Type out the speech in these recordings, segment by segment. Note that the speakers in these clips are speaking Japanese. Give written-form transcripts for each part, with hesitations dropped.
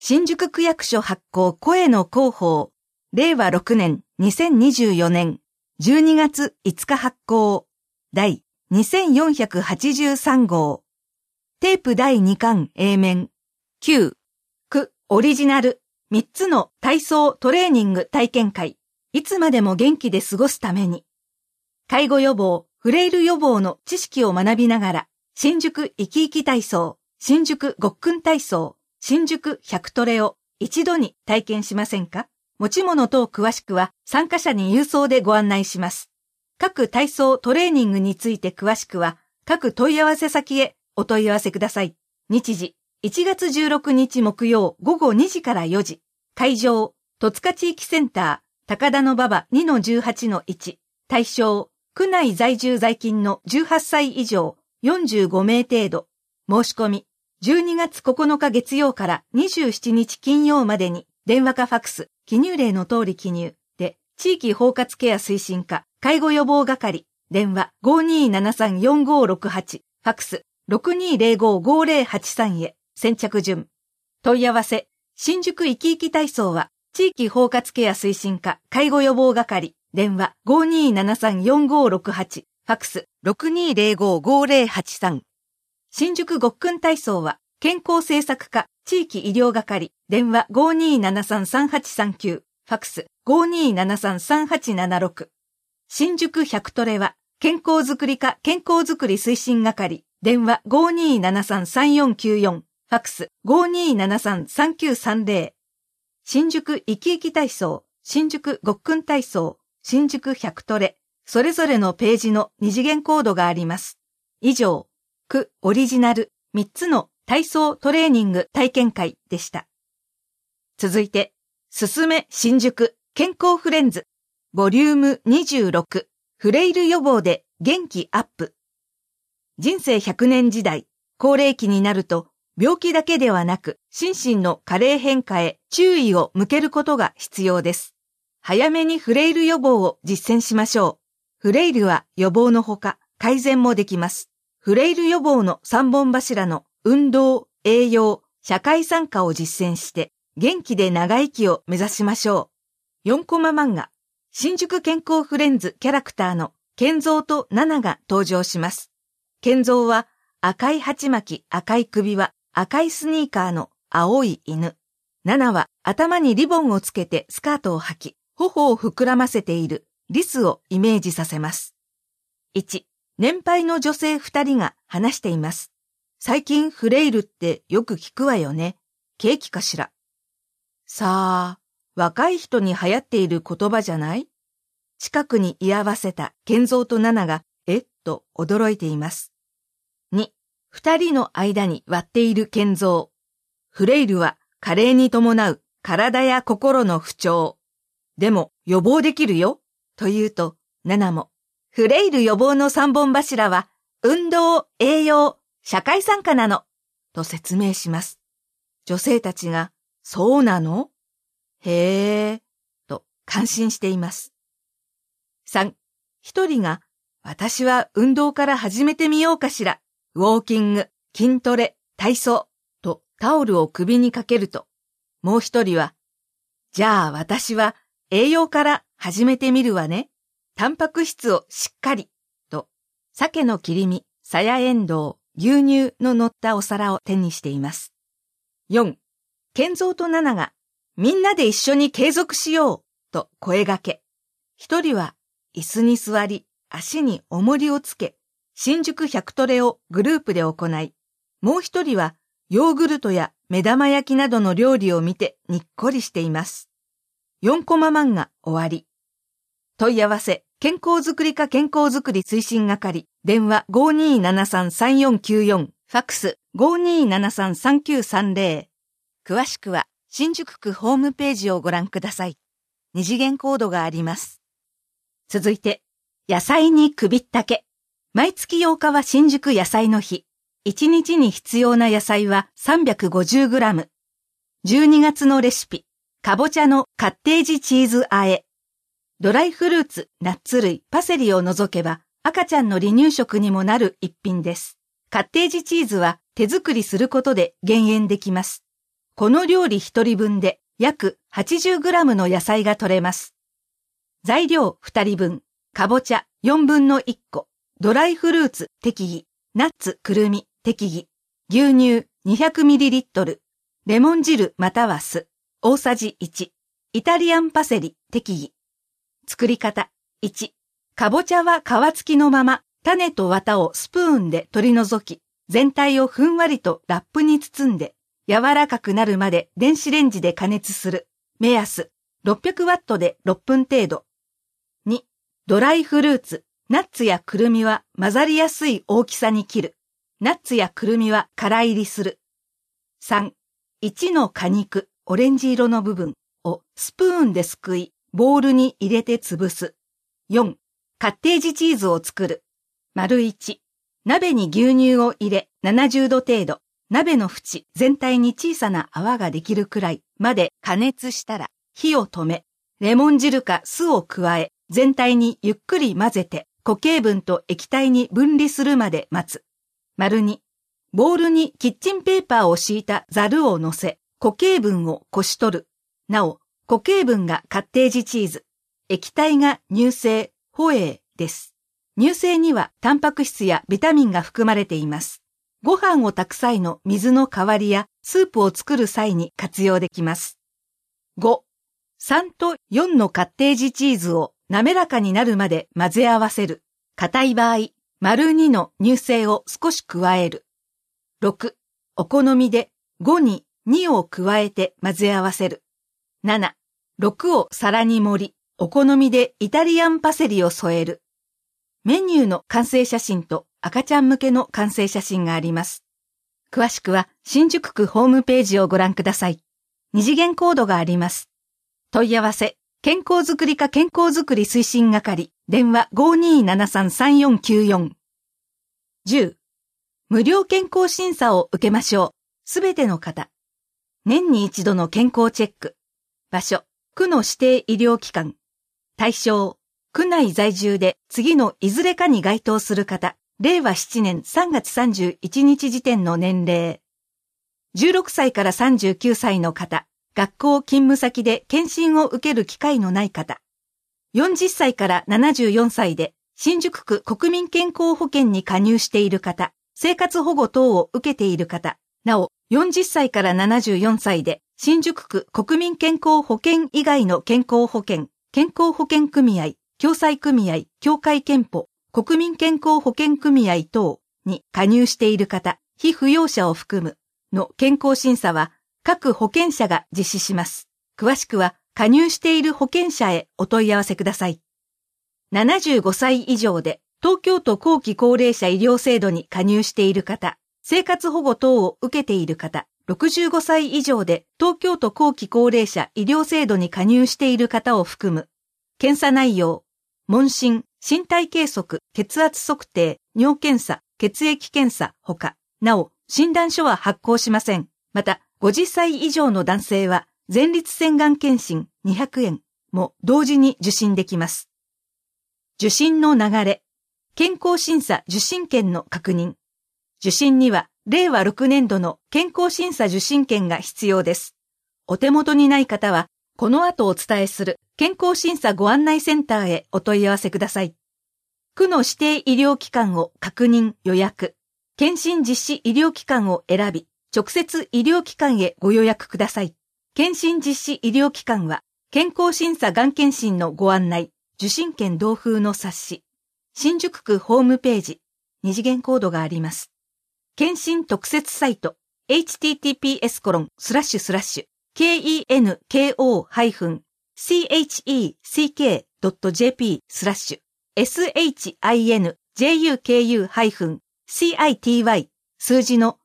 新宿区役所発行声の広報、令和6年2024年12月5日発行、第2483号。テープ第2巻 A 面、9、区オリジナル、3つの体操トレーニング体験会、いつまでも元気で過ごすために。介護予防、フレイル予防の知識を学びながら、新宿生き生き体操、新宿ごっくん体操、新宿100トレを一度に体験しませんか？持ち物等詳しくは参加者に郵送でご案内します。各体操トレーニングについて詳しくは各問い合わせ先へお問い合わせください。日時、1月16日木曜午後2時から4時。会場、戸塚地域センター、高田馬場 2-18-1。対象、区内在住在勤の18歳以上45名程度。申し込み、12月9日月曜から27日金曜までに電話かファクス、記入例の通り記入で、地域包括ケア推進課、介護予防係、電話 5273-4568、ファクス 6205-5083 へ、先着順。問い合わせ、新宿生き生き体操は、地域包括ケア推進課、介護予防係、電話 5273-4568、ファクス 6205-5083。新宿ごっくん体操は、健康政策課、地域医療係、電話 5273-3839、ファクス 5273-3876。新宿100トレは、健康づくり課健康づくり推進係、電話 5273-3494、ファクス 5273-3930。新宿生き生き体操、新宿ごっくん体操、新宿100トレ、それぞれのページの二次元コードがあります。以上、区オリジナル3つの体操トレーニング体験会でした。続いて、すすめ新宿健康フレンズ、ボリューム26、フレイル予防で元気アップ。人生100年時代、高齢期になると、病気だけではなく、心身の加齢変化へ注意を向けることが必要です。早めにフレイル予防を実践しましょう。フレイルは予防のほか、改善もできます。フレイル予防の3本柱の運動、栄養、社会参加を実践して、元気で長生きを目指しましょう。4コマ漫画、新宿健康フレンズキャラクターの健三とナナが登場します。健三は赤い鉢巻き赤い首輪、赤いスニーカーの青い犬。ナナは頭にリボンをつけてスカートを履き、頬を膨らませているリスをイメージさせます。1、年配の女性2人が話しています。最近フレイルってよく聞くわよね。ケーキかしら。さあ、若い人に流行っている言葉じゃない？近くに居合わせた健三とナナが、と驚いています。2、2人の間に割っている健三。フレイルは加齢に伴う体や心の不調。でも予防できるよ。と言うと、ナナも、フレイル予防の3本柱は、運動、栄養、社会参加なの。と説明します。女性たちが、そうなの？へー、と感心しています。3、一人が、私は運動から始めてみようかしら。ウォーキング、筋トレ、体操、とタオルを首にかけると、もう一人は、じゃあ私は栄養から始めてみるわね。タンパク質をしっかり、と、鮭の切り身、さやえんどう、牛乳の乗ったお皿を手にしています。4、健三とナナが、みんなで一緒に継続しよう、と声掛け。一人は、椅子に座り、足に重りをつけ、新宿100トレをグループで行い、もう一人は、ヨーグルトや目玉焼きなどの料理を見てにっこりしています。4コマ漫画終わり。問い合わせ、健康づくり課健康づくり推進係、電話 5273-3494、ファクス 5273-3930。詳しくは、新宿区ホームページをご覧ください。二次元コードがあります。続いて、野菜に首ったけ。毎月8日は新宿野菜の日。1日に必要な野菜は 350g。12月のレシピ、かぼちゃのカッテージチーズ和え。ドライフルーツ、ナッツ類、パセリを除けば赤ちゃんの離乳食にもなる一品です。カッテージチーズは手作りすることで減塩できます。 この料理1人分で約 80g の野菜が取れます。材料2人分、かぼちゃ4分の1個、ドライフルーツ適宜、ナッツくるみ適宜、牛乳 200ml、レモン汁または酢、大さじ1、イタリアンパセリ適宜。作り方1、かぼちゃは皮付きのまま、種と綿をスプーンで取り除き、全体をふんわりとラップに包んで、柔らかくなるまで電子レンジで加熱する。目安、600ワットで6分程度。2、ドライフルーツ、ナッツやくるみは混ざりやすい大きさに切る。ナッツやくるみは空入りする。3、1の果肉、オレンジ色の部分をスプーンですくい、ボウルに入れて潰す。4、カッテージチーズを作る。1、鍋に牛乳を入れ70度程度、鍋の縁全体に小さな泡ができるくらいまで加熱したら火を止め、レモン汁か酢を加え、全体にゆっくり混ぜて固形分と液体に分離するまで待つ。2、ボウルにキッチンペーパーを敷いたザルを乗せ、固形分をこし取る。なお、固形分がカッテージチーズ、液体が乳製、ホエーです。乳製にはタンパク質やビタミンが含まれています。ご飯を炊く際の水の代わりやスープを作る際に活用できます。5、3と4のカッテージチーズを滑らかになるまで混ぜ合わせる。硬い場合、2の乳製を少し加える。6、お好みで5に2を加えて混ぜ合わせる。7、6を皿に盛り、お好みでイタリアンパセリを添える。メニューの完成写真と赤ちゃん向けの完成写真があります。詳しくは新宿区ホームページをご覧ください。二次元コードがあります。問い合わせ、健康づくり課健康づくり推進係、電話 5273-3494。10、無料健康審査を受けましょう。すべての方。年に一度の健康チェック。場所、区の指定医療機関。対象、区内在住で次のいずれかに該当する方、令和7年3月31日時点の年齢。16歳から39歳の方、学校勤務先で検診を受ける機会のない方。40歳から74歳で新宿区国民健康保険に加入している方、生活保護等を受けている方。なお、40歳から74歳で新宿区国民健康保険以外の健康保険、健康保険組合、共済組合、協会憲法、国民健康保険組合等に加入している方、被扶養者を含むの健康審査は各保険者が実施します。詳しくは加入している保険者へお問い合わせください。75歳以上で東京都後期高齢者医療制度に加入している方、生活保護等を受けている方、65歳以上で東京都後期高齢者医療制度に加入している方を含む検査内容、問診、身体計測、血圧測定、尿検査、血液検査ほか、なお、診断書は発行しません。また、50歳以上の男性は、前立腺がん検診200円も同時に受診できます。受診の流れ、健康審査受診券の確認。受診には、令和6年度の健康審査受診券が必要です。お手元にない方は、この後お伝えする健康審査ご案内センターへお問い合わせください。区の指定医療機関を確認予約。検診実施医療機関を選び、直接医療機関へご予約ください。検診実施医療機関は、健康審査がん検診のご案内、受診券同封の冊子。新宿区ホームページ、二次元コードがあります。検診特設サイト、https://kenko-chek.jp/shinjuku-city 数字の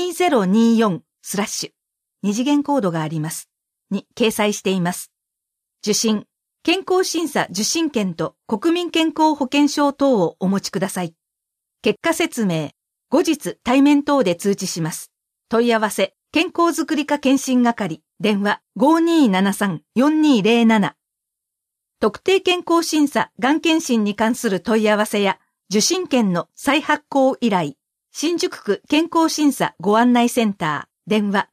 2024/二次元コードがあります。に掲載しています。受診、健康審査受診券と国民健康保険証等をお持ちください。結果説明、後日対面等で通知します。問い合わせ、健康づくり課検診係、電話 5273-4207。特定健康審査がん検診に関する問い合わせや、受診券の再発行依頼、新宿区健康審査ご案内センター電話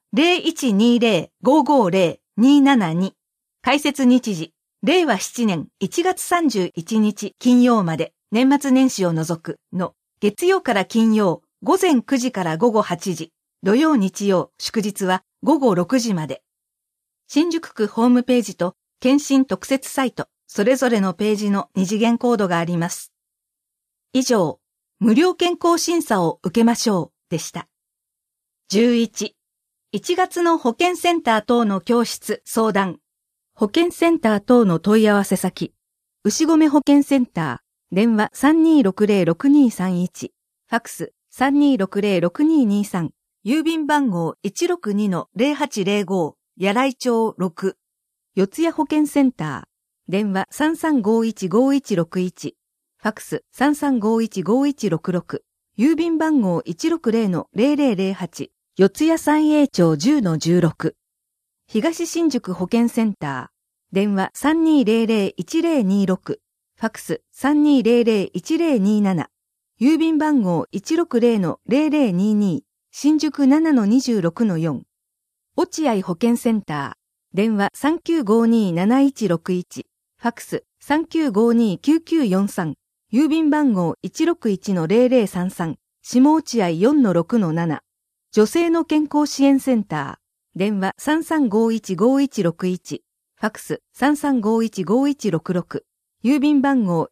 0120-550-272。開設日時、令和7年1月31日金曜まで、年末年始を除くの月曜から金曜午前9時から午後8時、土曜日曜祝日は午後6時まで。新宿区ホームページと検診特設サイト、それぞれのページの二次元コードがあります。以上、無料健康審査を受けましょうでした。11、1月の保健センター等の教室相談。保健センター等の問い合わせ先。牛込保健センター、電話 3260-6231、ファクス 3260-6223、郵便番号 162-0805、柳井町6。四谷保健センター、電話 3351-5161、ファクス 3351-5166、郵便番号 160-0008、四谷三栄町 10-16。東新宿保健センター、電話 3200-1026、ファクス 3200-1027、郵便番号 160-0022、新宿 7-26-4。落合保健センター、電話 3952-7161、ファクス 3952-9943、郵便番号 161-0033、下落合 4-6-7。女性の健康支援センター、電話 3351-5161、ファクス 3351-5166、郵便番号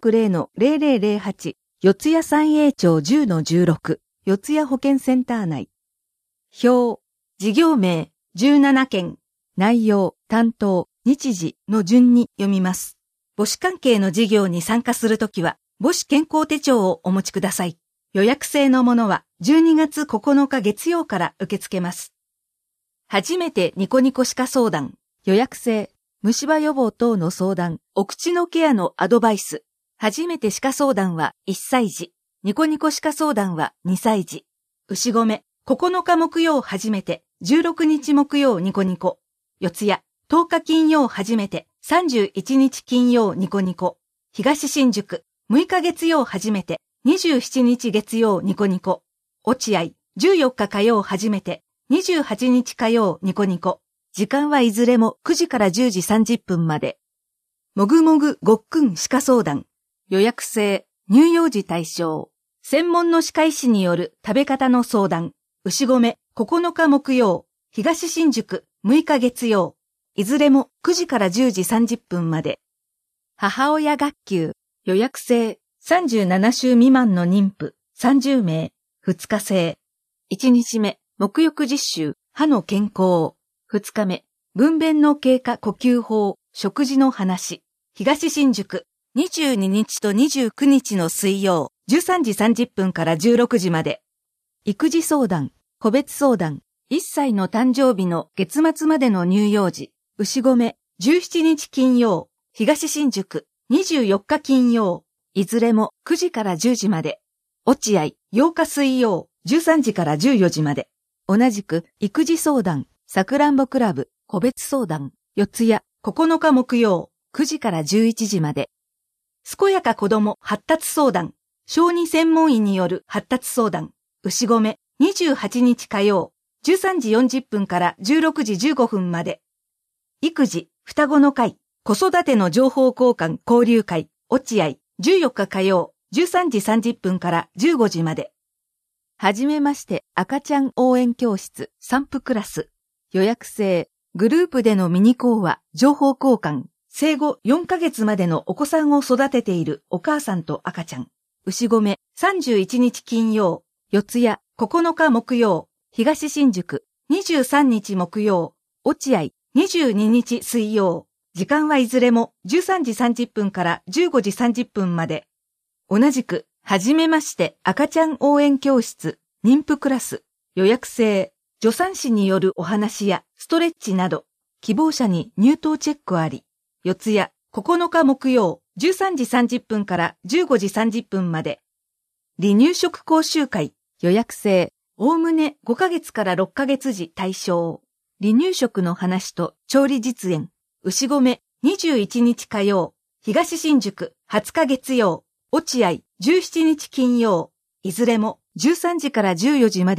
160-0008、四谷三栄町 10-16、四谷保健センター内。表、事業名、17件、内容、担当、日時の順に読みます。母子関係の事業に参加するときは、母子健康手帳をお持ちください。予約制のものは12月9日月曜から受け付けます。初めてニコニコ歯科相談、予約制、虫歯予防等の相談、お口のケアのアドバイス。初めて歯科相談は1歳児、ニコニコ歯科相談は2歳児。牛込、9日木曜初めて、16日木曜ニコニコ。四谷、10日金曜初めて、31日金曜ニコニコ。東新宿、6日月曜初めて、27日月曜ニコニコ。落合、14日火曜初めて、28日火曜ニコニコ。時間はいずれも9時から10時30分まで。もぐもぐごっくん歯科相談。予約制、乳幼児対象。専門の歯科医師による食べ方の相談。牛込、9日木曜。東新宿、6日月曜。いずれも9時から10時30分まで。母親学級。予約制。37週未満の妊婦30名。2日制。1日目、沐浴実習、歯の健康。2日目、分娩の経過呼吸法、食事の話。東新宿。22日と29日の水曜、13時30分から16時まで。育児相談、個別相談、1歳の誕生日の月末までの乳幼児、牛込、17日金曜、東新宿、24日金曜、いずれも9時から10時まで。落合、8日水曜、13時から14時まで。同じく、育児相談、さくらんぼクラブ、個別相談、四谷、9日木曜、9時から11時まで。健やか子ども発達相談、小児専門医による発達相談、牛込、28日火曜、13時40分から16時15分まで。育児、双子の会、子育ての情報交換交流会、落合、14日火曜、13時30分から15時まで。はじめまして赤ちゃん応援教室散布クラス。予約制、グループでのミニ講話、情報交換。生後4ヶ月までのお子さんを育てているお母さんと赤ちゃん。牛込、31日金曜、四谷、9日木曜、東新宿、23日木曜、落合、22日水曜。時間はいずれも13時30分から15時30分まで。同じく、はじめまして赤ちゃん応援教室、妊婦クラス。予約制、助産師によるお話やストレッチなど、希望者に入湯チェックあり。四谷、9日木曜、13時30分から15時30分まで。離乳食講習会、予約制、おおむね5ヶ月から6ヶ月時対象。離乳食の話と調理実演。牛込、21日火曜、東新宿、20日月曜、落合、17日金曜。いずれも13時から14時までと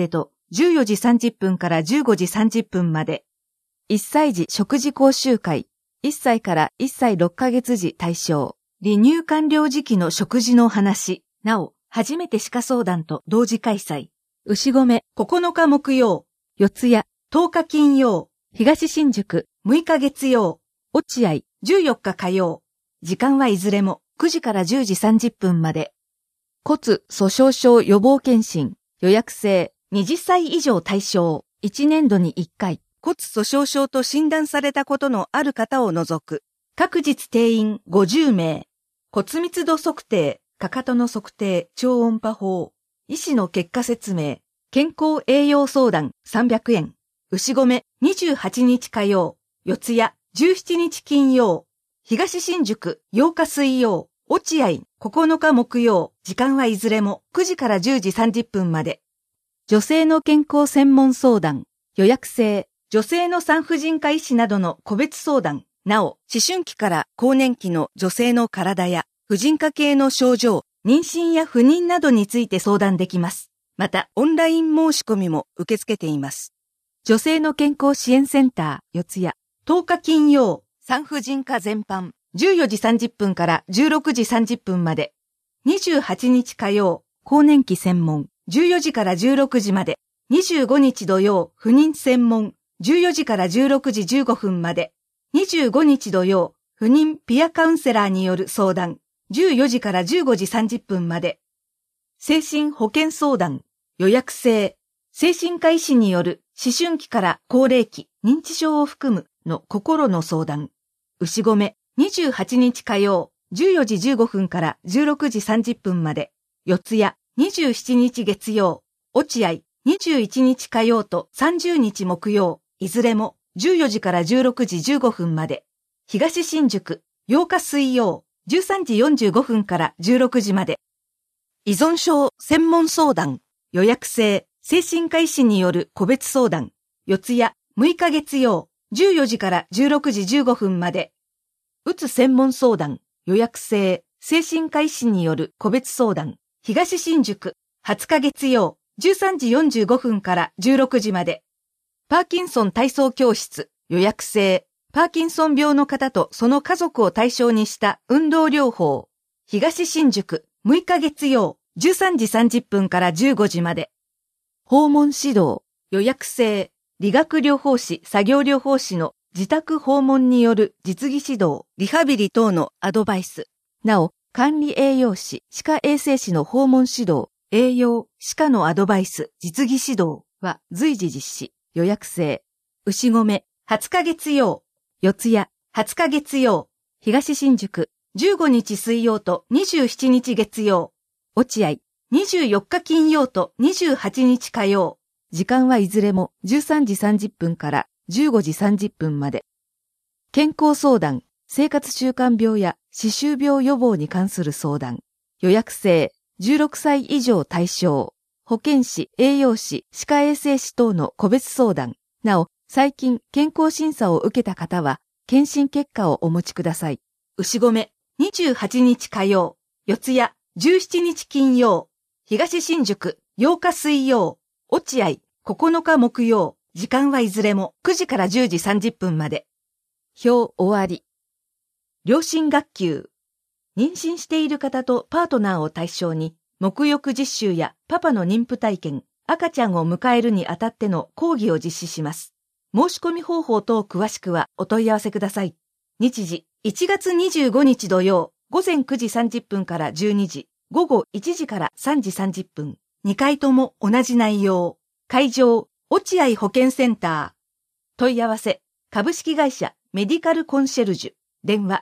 14時30分から15時30分まで。1歳児食事講習会、1歳から1歳6ヶ月時対象。離乳完了時期の食事の話、なお、初めて歯科相談と同時開催。牛込9日木曜、四谷10日金曜、東新宿6日月曜、落合14日火曜。時間はいずれも9時から10時30分まで。骨粗鬆症予防検診、予約制、20歳以上対象、1年度に1回。骨粗鬆症と診断されたことのある方を除く。各日定員50名。骨密度測定、かかとの測定、超音波法。医師の結果説明。健康栄養相談300円。牛込28日火曜。四谷17日金曜。東新宿8日水曜。落合9日木曜。時間はいずれも9時から10時30分まで。女性の健康専門相談。予約制。女性の産婦人科医師などの個別相談。なお、思春期から更年期の女性の体や婦人科系の症状、妊娠や不妊などについて相談できます。また、オンライン申し込みも受け付けています。女性の健康支援センター、四谷。10日金曜、産婦人科全般。14時30分から16時30分まで。28日火曜、更年期専門。14時から16時まで。25日土曜、不妊専門。14時から16時15分まで。25日土曜、不妊ピアカウンセラーによる相談。14時から15時30分まで。精神保健相談。予約制。精神科医師による思春期から高齢期、認知症を含むの心の相談。牛込28日火曜、14時15分から16時30分まで。四谷27日月曜。落合21日火曜と30日木曜。いずれも14時から16時15分まで。東新宿8日水曜13時45分から16時まで。依存症専門相談。予約制精神科医師による個別相談。四谷6日月曜14時から16時15分まで。うつ専門相談。予約制精神科医師による個別相談。東新宿20日月曜13時45分から16時まで。パーキンソン体操教室。予約制。パーキンソン病の方とその家族を対象にした運動療法。東新宿6日月曜13時30分から15時まで。訪問指導。予約制。理学療法士、作業療法士の自宅訪問による実技指導、リハビリ等のアドバイス。なお、管理栄養士、歯科衛生士の訪問指導、栄養、歯科のアドバイス、実技指導は随時実施。予約制。牛込20日月曜。四谷20日月曜。東新宿15日水曜と27日月曜。落合24日金曜と28日火曜。時間はいずれも13時30分から15時30分まで。健康相談、生活習慣病や歯周病予防に関する相談。予約制、16歳以上対象。保健師、栄養士、歯科衛生士等の個別相談。なお、最近健康審査を受けた方は、検診結果をお持ちください。牛込28日火曜。四谷17日金曜。東新宿8日水曜。落合9日木曜。時間はいずれも9時から10時30分まで。表終わり。両親学級。妊娠している方とパートナーを対象に、沐浴実習やパパの妊婦体験、赤ちゃんを迎えるにあたっての講義を実施します。申し込み方法等詳しくはお問い合わせください。日時、1月25日土曜、午前9時30分から12時、午後1時から3時30分。2回とも同じ内容。会場、落合保健センター。問い合わせ、株式会社メディカルコンシェルジュ。電話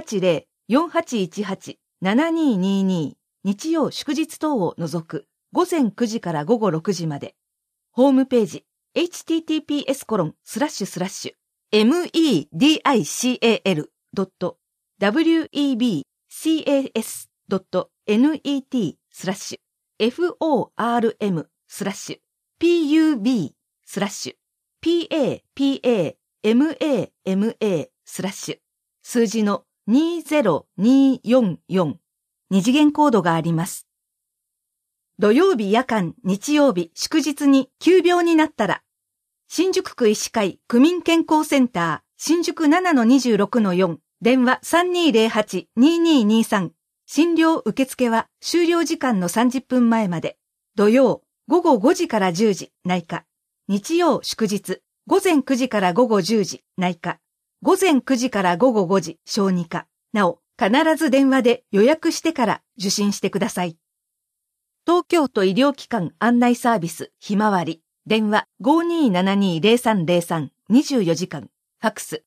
080-4818-7222。日曜祝日等を除く。午前9時から午後6時まで。ホームページ、https://webcas.webcas/PUB/PAPAMA/ 数字の20244。二次元コードがあります。 土曜日夜間、日曜日、祝日に急病になったら、新宿区医師会区民健康センター、新宿 7-26-4、電話 3208-2223。診療受付は終了時間の30分前まで。土曜、午後5時から10時、内科。日曜、祝日、午前9時から午後10時、内科。午前9時から午後5時、小児科。なお、必ず電話で予約してから受診してください。東京都医療機関案内サービス、ひまわり。電話 5272-0303、24時間。ファックス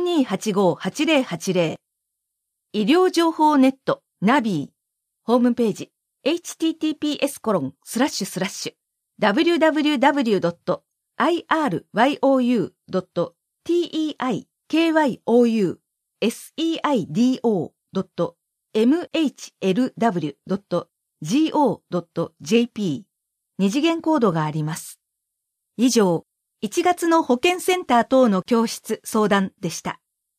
5285-8080。医療情報ネット、ナビー。ホームページ、https://www.iryyukyouseidou.mhlw.go.jp。二次元コードがあります。以上、1月の保健センター等の教室相談でした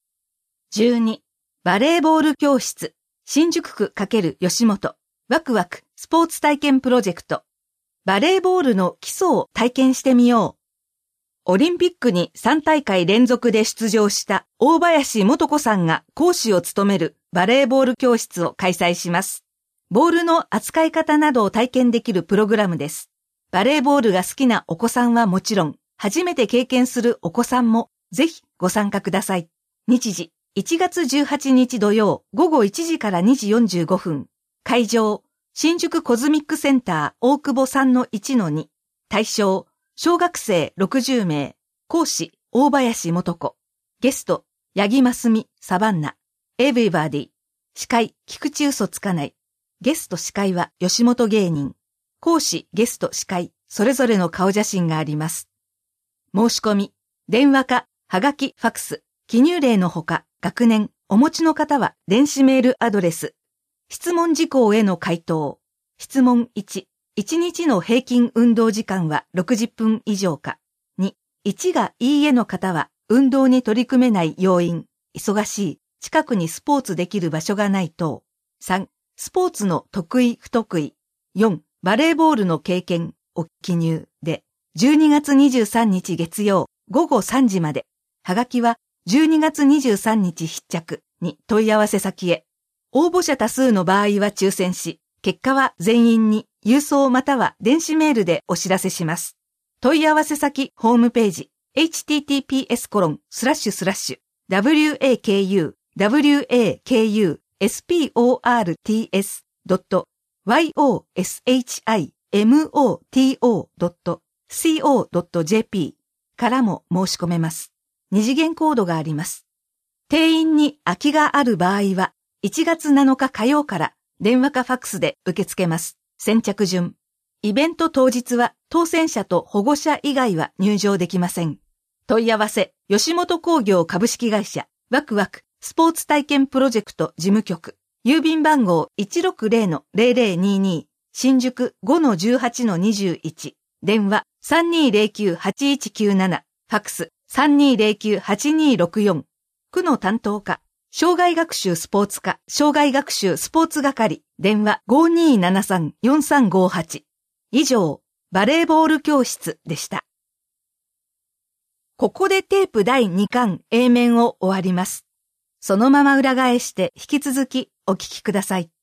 。12、バレーボール教室、新宿区×吉本、ワクワクスポーツ体験プロジェクト。バレーボールの基礎を体験してみよう。オリンピックに3大会連続で出場した大林素子さんが講師を務めるバレーボール教室を開催します。ボールの扱い方などを体験できるプログラムです。バレーボールが好きなお子さんはもちろん、初めて経験するお子さんもぜひご参加ください。日時、1月18日土曜午後1時から2時45分。会場、新宿コズミックセンター大久保 3-1-2。対象、小学生60名。講師、大林素子。ゲスト、八木真澄、サバンナ。エブリバディ。司会、菊池嘘つかない。ゲスト司会は吉本芸人。講師、ゲスト司会、それぞれの顔写真があります。申し込み、電話か、はがき、ファクス、記入例のほか、学年、お持ちの方は電子メールアドレス。質問事項への回答。質問1、1日の平均運動時間は60分以上か。2、1がいいえの方は運動に取り組めない要因、忙しい、近くにスポーツできる場所がない等。3、スポーツの得意不得意。4、バレーボールの経験を記入で、12月23日月曜午後3時まで。はがきは12月23日必着に問い合わせ先へ。応募者多数の場合は抽選し、結果は全員に郵送または電子メールでお知らせします。問い合わせ先ホームページ https://wakaw.yoshimoto.co.jp からも申し込めます。二次元コードがあります。定員に空きがある場合は1月7日火曜から電話かファックスで受け付けます。先着順。イベント当日は当選者と保護者以外は入場できません。問い合わせ、吉本興業株式会社、ワクワクスポーツ体験プロジェクト事務局。郵便番号 160-0022 新宿 5-18-21 電話 3209-8197 ファクス 3209-8264 区の担当課障害学習スポーツ課障害学習スポーツ係電話 5273-4358 以上バレーボール教室でした。ここでテープ第2巻 A 面を終わります。そのまま裏返して引き続きお聞きください。